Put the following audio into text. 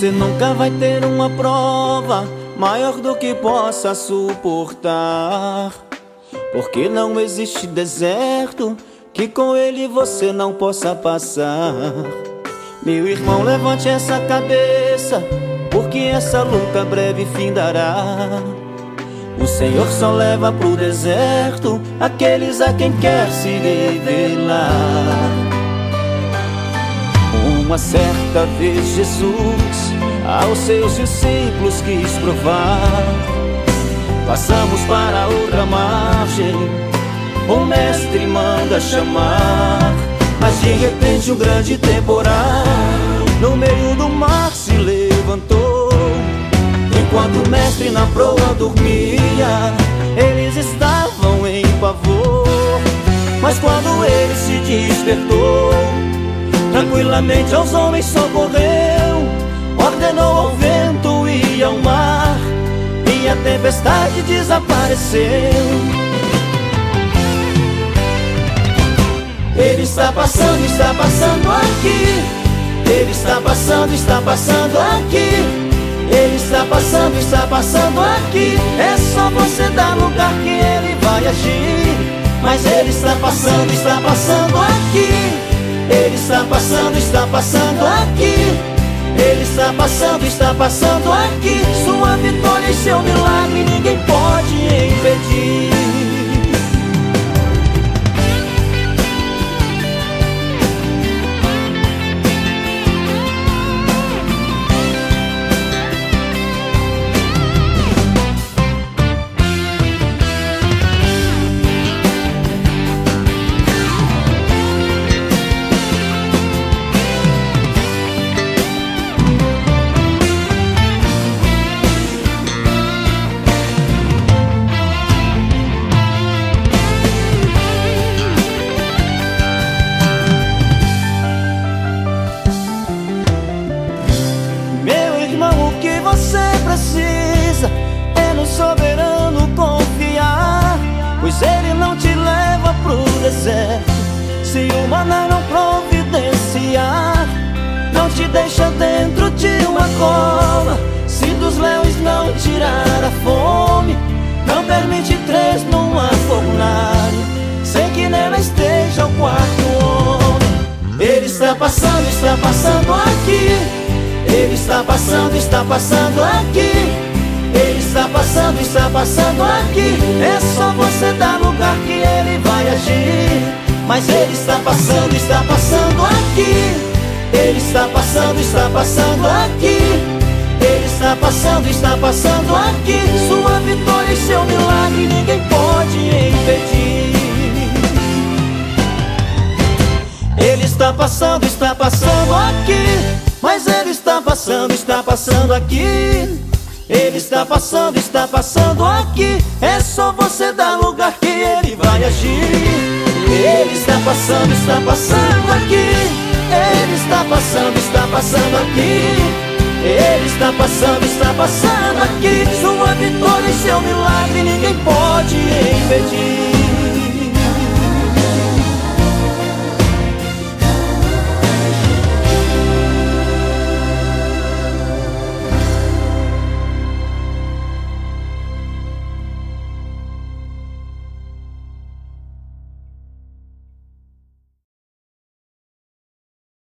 Você nunca vai ter uma prova maior do que possa suportar, porque não existe deserto que com ele você não possa passar. Meu irmão, levante essa cabeça, porque essa luta breve findará. O Senhor só leva pro deserto aqueles a quem quer se revelar. Uma certa vez Jesus aos seus discípulos quis provar. Passamos para outra margem, o mestre manda chamar. Mas de repente um grande temporal no meio do mar se levantou. Enquanto o mestre na proa dormia, eles estavam em pavor. Mas quando ele se despertou, tranquilamente aos homens socorreu. Ordenou ao vento e ao mar, e a tempestade desapareceu. Ele está passando aqui. Ele está passando aqui. Ele está passando aqui. É só você dar lugar que ele vai agir. Mas ele está passando aqui. Ele está passando aqui. Ele está passando aqui. Sua vitória e seu milagre ninguém pode impedir. Precisa é no soberano confiar, pois ele não te leva pro deserto se o maná não providenciar. Não te deixa dentro de uma cova se dos leões não tirar a fome. Não permite três numa fornalha sem que nela esteja o quarto homem. Ele está passando aqui. Ele está passando aqui. Ele está passando aqui. É só você dar lugar que ele vai agir. Mas ele está passando aqui. Ele está passando aqui. Ele está passando aqui. Sua vitória e seu milagre ninguém pode impedir. Ele está passando aqui. Mas ele está passando aqui. Ele está passando aqui. É só você dar lugar que ele vai agir. Ele está passando aqui. Ele está passando aqui. Ele está passando aqui. Sua vitória e seu milagre ninguém pode impedir.